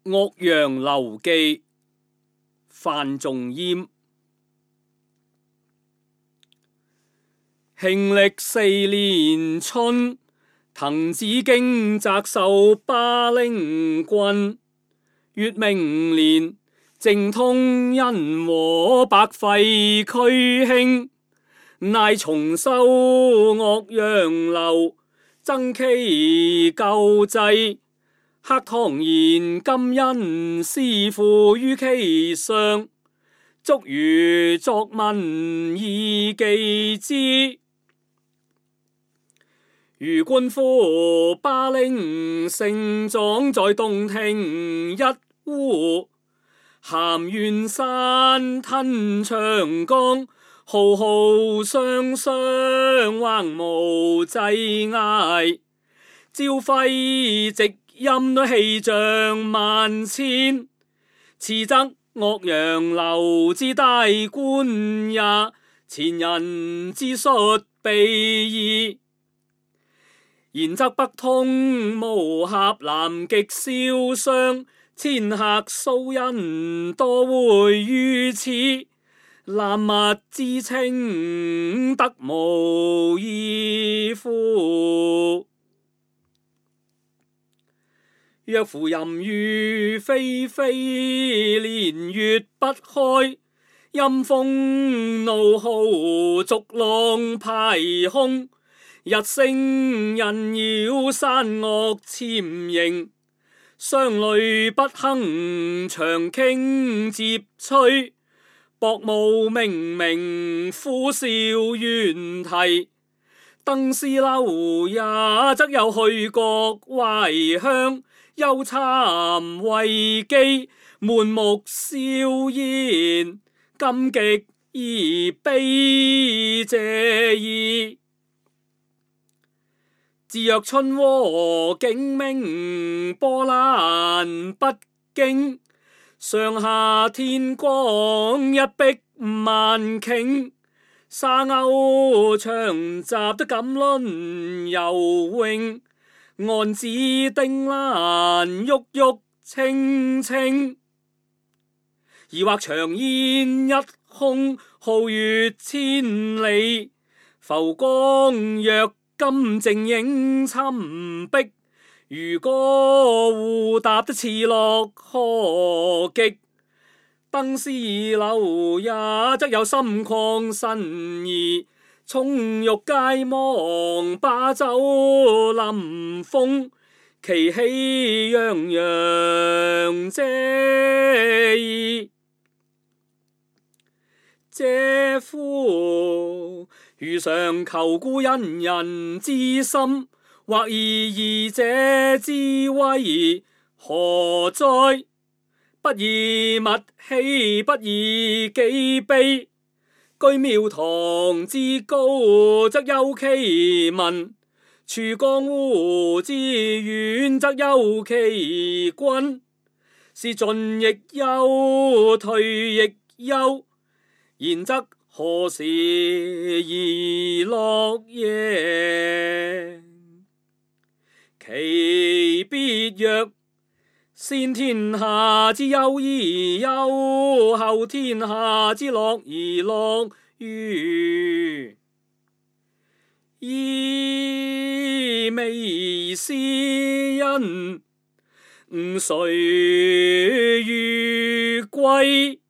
岳陽樓記范仲淹。慶曆4年春，滕子京澤授巴陵郡。乙明年，正通因和百廢俱興，乃重修岳陽樓，增其舊制。克唐言今因思附於其上，足如作文以記之。余觀夫巴陵勝狀在洞庭一烏，含元山吞長江，浩浩湯湯橫無際涯。朝暉夕陰氣象萬千，此則岳陽樓之大觀也，前人之述備矣。然則北通巫峽，南極瀟湘，遷客蘇殷多會於此，南物之清德無異乎？若夫淫雨霏霏，連月不開，陰風怒號，逐浪排空，日星人妖，山岳潛形，相類不亨，長傾接吹，薄霧冥冥，呼嘯猿啼。登斯樓也，則有去國懷鄉，憂讒畏譏，滿目蕭然，今極而悲謝矣。至若春和景明，波瀾不驚，上下天光，一碧萬頃。沙鷗翔集，得錦鱗游泳，岸芷汀蘭，鬱鬱青青。而或長煙一空，皓月千里，浮光躍金，靜影尋碧。漁歌互答，得次樂何極。登斯樓也，則有心曠神怡，寵辱皆忘，把酒臨風，其氣洋洋嗟矣。嗟乎！余常求故恩人之心，或異義者之威，何哉？不以物喜，不以己悲。居廟堂之高，則憂其民；處江湖之遠，則憂其君。是進亦憂，退亦憂，然則何時而樂耶？其必曰：先天下之憂而憂，後天下之樂而樂於。噫微斯因，吾誰與歸？